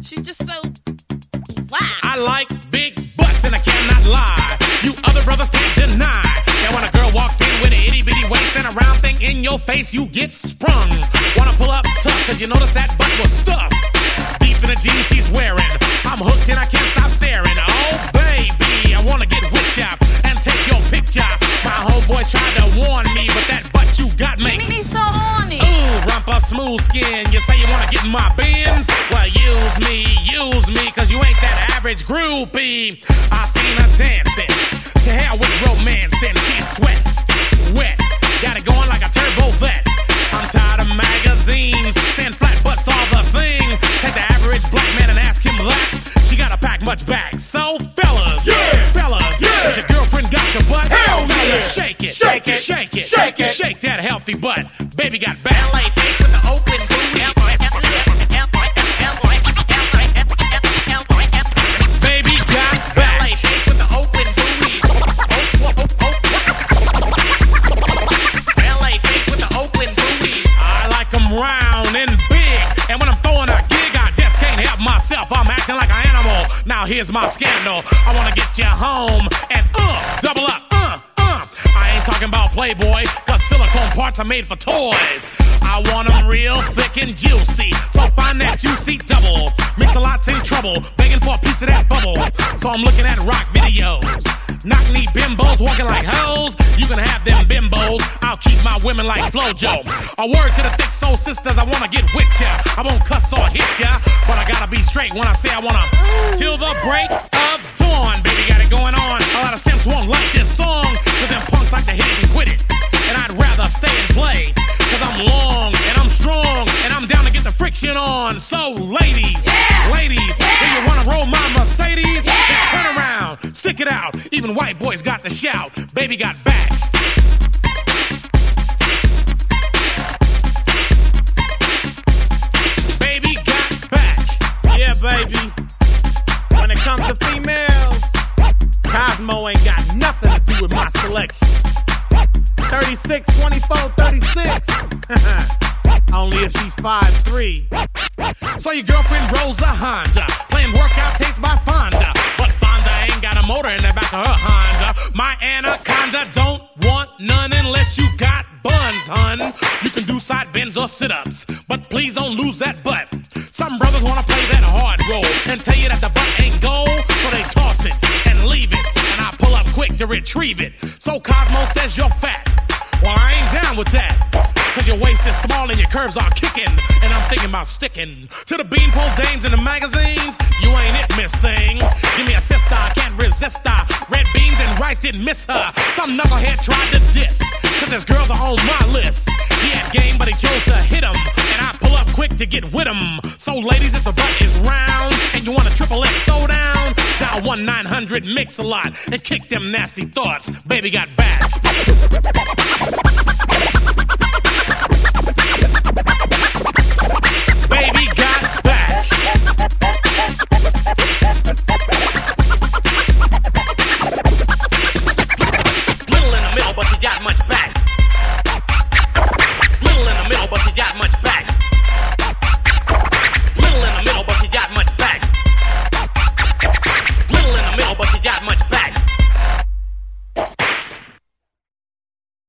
She's just so wow. I like big butts and I cannot lie. You other brothers can't deny that when a girl walks in with an itty bitty waist and a round thing in your face, you get sprung. Wanna pull up tough, cause you notice that butt was stuffed deep in the jeans she's wearing. I'm hooked and I can't stop staring. Oh baby, I wanna get with ya and take your picture. My homeboys tried to warn me, but that butt you got makes me so horny. Ooh, rumpa smooth skin. You say you wanna get in my bins? Well, use me, cause you ain't that average groupie. I seen her dancing, to hell with romancing. She's sweat, wet, got it going like a turbo vet. I'm tired of magazines, saying flat butts all the thing. Take the average black man and ask him that. She gotta pack much back. So fellas, does your girlfriend got your butt? Hell Tell yeah. her shake it, Shake it. shake it, Shake it. shake that healthy butt. Baby got back. LA face with the open booty. Baby got back. LA face with the open booty. LA face with the open booty. I like them round and big, and when I'm throwing a gig, I just can't help myself. I'm acting like an animal. Now here's my scandal. I wanna get you home and double up. I ain't talking about Playboy, cause silicone parts are made for toys. I want them real thick and juicy, so find that juicy double. Mix-a-lot's in trouble, begging for a piece of that bubble. So I'm looking at rock videos, knock-knee bimbos walking like hoes. You can have them bimbos, I'll keep my women like Flojo. A word to the thick soul sisters, I wanna get with ya. I won't cuss or hit ya, but I gotta be straight when I say I wanna. Till the break of dawn, baby got it going on. A lot of simps won't like this song, cause them punks like to hit it and quit it. And I'd rather stay and play, cause I'm long and I'm strong and I'm down to get the friction on. So ladies, if you wanna roll my Mercedes, then turn around, stick it out. Even white boys got the shout. Baby got back. Baby got back. Yeah, baby. When it comes to females, Cosmo ain't got nothing to do with my selection. 36, 24, 36. Only if she's 5'3". So your girlfriend rolls a Honda, playing workout tapes by Fonda. But Fonda ain't got a motor in the back of her Honda. My Anaconda don't want none unless you got buns, hun. You can do side bends or sit-ups, but please don't lose that butt. Some brothers wanna play that hard role and tell you that the butt ain't gold, so they toss it and leave it, and I pull up quick to retrieve it. So Cosmo says you're fat. Well, I ain't down with that, cause your waist is small and your curves are kicking, and I'm thinking about sticking to the beanpole dames in the magazines. You ain't it, miss thing. Give me a sister, I can't resist her. Red beans and rice didn't miss her. Some knucklehead tried to diss, cause his girls are on my list. He had game, but he chose to hit him, and I pull up quick to get with him. So ladies, if the butt is round and you want a triple X throwdown, dial 1-900-MIX-A-LOT and kick them nasty thoughts. Baby got back.